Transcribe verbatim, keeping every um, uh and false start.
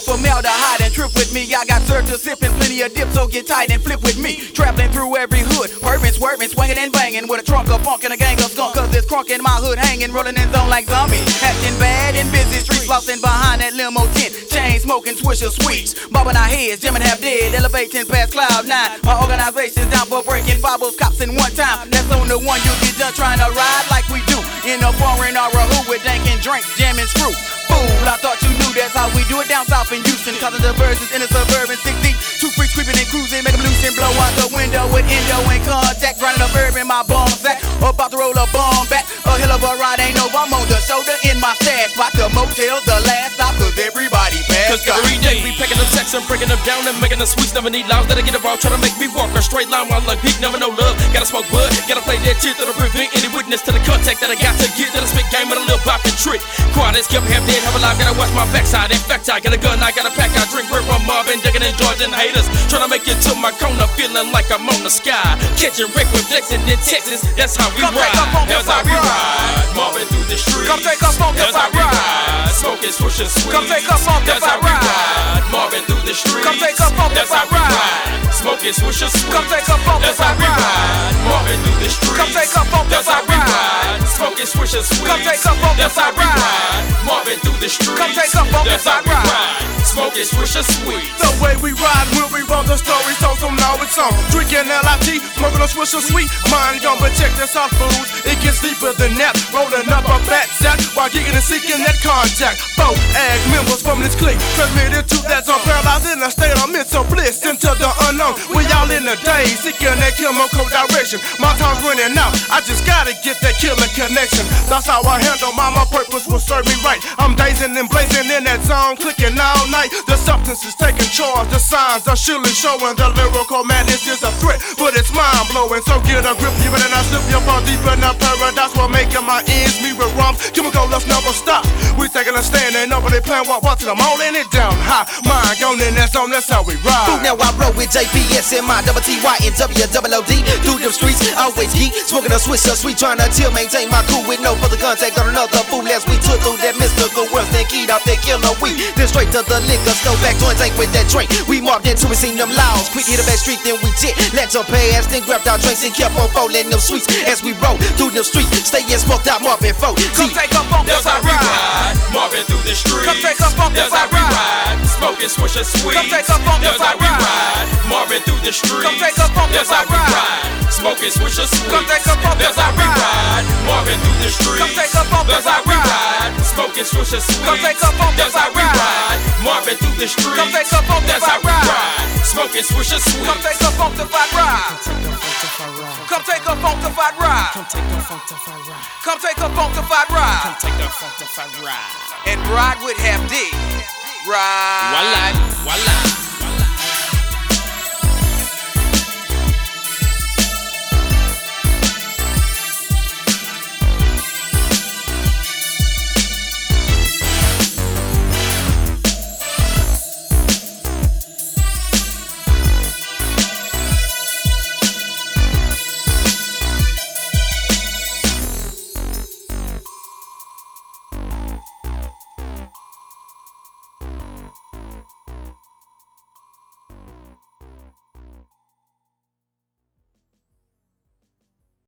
formaldehyde and trip with me. I got served to sipping plenty of dip, so get tight and flip with me. Traveling through every hood, purring, swerving, swinging and banging with a trunk of funk and a gang of skunk. Cause there's crunk in my hood hanging, rolling in zone like zombie. Acting bad in busy streets, flossing behind that limo tent. Chain smoking, swisher sweets, bobbing our heads, jamming half dead, elevating past cloud nine. My organization's down for breaking bobbles, cops in one time. That's on the one you get done trying to ride like we do in a foreign or a who with dank and drink, jamming screw. Fool, I thought you knew that's how we do it down south in Houston. Cause of the verses in a suburban six deep. Two freaks creeping and cruising, make them loose and blow out the window with endo and contact. Grinding up herb in my bomb sack, about to roll a bomb back. A hell of a ride, ain't no bum on the shoulder in my stash. Spot the motel's the last stop, cause everybody passed. Cause every day we packing them sacks and breaking them down and making them sweets. Never need lines, gotta get involved, try to make me walk a straight line while I'm peak. Never know love, gotta smoke bud, gotta play that shit that'll prevent any witness to the contact that I got to get. That'll spit game with a little bop and trick. Quiet kept half dead, have a life, gotta watch my backside. In fact, I got a gun, I got a pack, I drink bread from mob and digging and dodging haters. Trying to make it to my corner, feeling like I'm on the sky. Catching wreck with flexing in Texas, that's how we Come ride. That's how we ride. Mobbing through the streets. Come take up on that's the how we ride. ride. Smoking, swishing sweets. Come take up on the that's how we ride. ride. Mobbing through the streets. Come take up on the that's how we ride. ride. Smoking, swishing sweets. Come take up on the that's how we ride. ride. Mobbing through the streets. Come take up on the that's how we ride. ride. Smoking, swishing sweets. Come take up on the that's how we ride. ride. Mobbing through the streets. Come take up on the that's how we ride. ride. Smoking, swishing sweets. The way we ride, we'll revolve the story, so so now it's on. Drinking L I T, smoking a swish of sweet. Mind gon' protect us our foods. It gets deeper than that. Rolling up a fat sack while getting and seeking that contact. Four ag members from this clique transmitted to that zone, paralyzed in a state of mental bliss into the unknown. We all in the days seeking that chemical direction. My time's running out. I just gotta get that killer connection. That's how I handle my my purpose will serve me right. I'm dazing and blazing in that zone, clicking all night. The substance is taking charge. The signs are surely showing the lyrical madness is a threat, but it's mind blowing. So get a grip, you better not slip your fall deep in the paradise. We're making my ends meet with rhymes. Chemical, let's never stop. We taking a stand, ain't nobody playing what what to them all in it down high. Mind gone in that zone, that's how we ride. Ooh, now I roll with J P S in my double T Y and W double O D. Through them streets, always geek, smoking a switch so sweet, trying to chill, maintain my cool with no further contact on another fool as we took through that mystical world. Then keyed off that killer weed, then straight to the liquor store, back joints ain't with that drink. We marked into it, seen them laws, quick hit a back street, then we jet, let your pass, then grabbed our drinks and kept on folding them sweets as we roll through them streets, staying smoked out, Marvin folk. Come take up on the That's how we ride. ride. Mobbing through the streets. Come take up on the That's how we ride. ride. Smoking, swishing sweets. Come take up on the That's how we ride. ride. Mobbing through the streets. Come take up on the That's how we ride. ride. Smoking, swishing sweets. Come take up on the That's how we ride. ride. Mobbing through the streets. Come take up on the That's how we ride. ride. Smoking, swishing sweets. Come take up on the That's how we ride. ride. Mobbing through the streets. Come take up on the That's how we ride. ride. Smoking, swishing sweets. Come take up on the ride. Come take up on the ride. Come take a funkified ride. Come take up on the ride. Come take a funkified ride. And ride with half D. Ride. Voila, voila, voila.